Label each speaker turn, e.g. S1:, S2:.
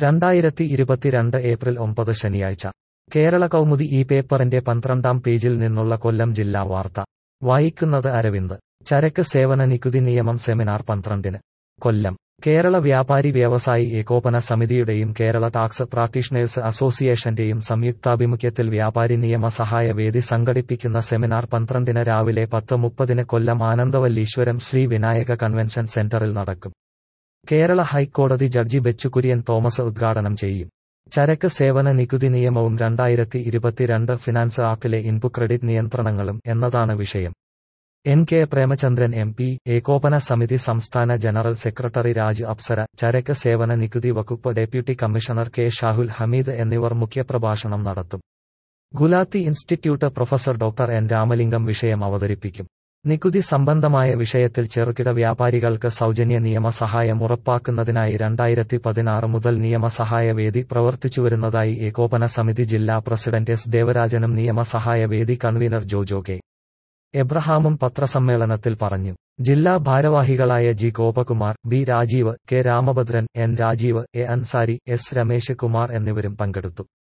S1: 2022 April 9 ശനിയാഴ്ച കേരള കൗമുദി ഈ പേപ്പറിന്റെ 12-ാം പേജിൽ നിന്നുള്ള കൊല്ലം ജില്ലാ വാർത്ത വായിക്കുന്നത് അരവിന്ദ്. ചരക്ക് സേവന നികുതി നിയമം സെമിനാർ 12-ന് കൊല്ലം. കേരള വ്യാപാരി വ്യവസായി ഏകോപന സമിതിയുടെയും കേരള ടാക്സ് പ്രാക്ടീഷണേഴ്സ് അസോസിയേഷന്റെയും സംയുക്താഭിമുഖ്യത്തിൽ വ്യാപാരി നിയമ സഹായ വേദി സംഘടിപ്പിക്കുന്ന സെമിനാർ 12-ന് രാവിലെ 10:30-ന് കൊല്ലം ആനന്ദവല്ലീശ്വരം ശ്രീ വിനായക കൺവെൻഷൻ സെന്ററിൽ നടക്കും. കേരള ഹൈക്കോടതി ജഡ്ജി ബെച്ചു കുര്യൻ തോമസ് ഉദ്ഘാടനം ചെയ്യും. ചരക്ക് സേവന നികുതി നിയമവും 2022 ഫിനാൻസ് ആക്ടിലെ ഇൻപുട്ട് ക്രെഡിറ്റ് നിയന്ത്രണങ്ങളും എന്നതാണ് വിഷയം. N.K. പ്രേമചന്ദ്രൻ MP, ഏകോപന സമിതി സംസ്ഥാന ജനറൽ സെക്രട്ടറി രാജ് അപ്സര, ചരക്ക് സേവന നികുതി വകുപ്പ് deputy commissioner K. Shahul Hameed എന്നിവർ മുഖ്യപ്രഭാഷണം നടത്തും. Gulati institute professor doctor N. Ramalingam വിഷയം അവതരിപ്പിക്കും. നികുതി സംബന്ധമായ വിഷയത്തിൽ ചെറുകിട വ്യാപാരികൾക്ക് സൗജന്യ നിയമസഹായം ഉറപ്പാക്കുന്നതിനായി 2016 മുതൽ നിയമസഹായ വേദി പ്രവർത്തിച്ചുവരുന്നതായി ഏകോപന സമിതി ജില്ലാ പ്രസിഡന്റ് S. ദേവരാജനും നിയമസഹായ വേദി കൺവീനർ ജോജോ കെ. എബ്രഹാമും പത്രസമ്മേളനത്തിൽ പറഞ്ഞു. ജില്ലാ ഭാരവാഹികളായ G. Gopakumar, B. Rajeev, K. Ramabhadran, N. Rajeev, A. Ansari, S. Ramesh Kumar എന്നിവരും പങ്കെടുത്തു.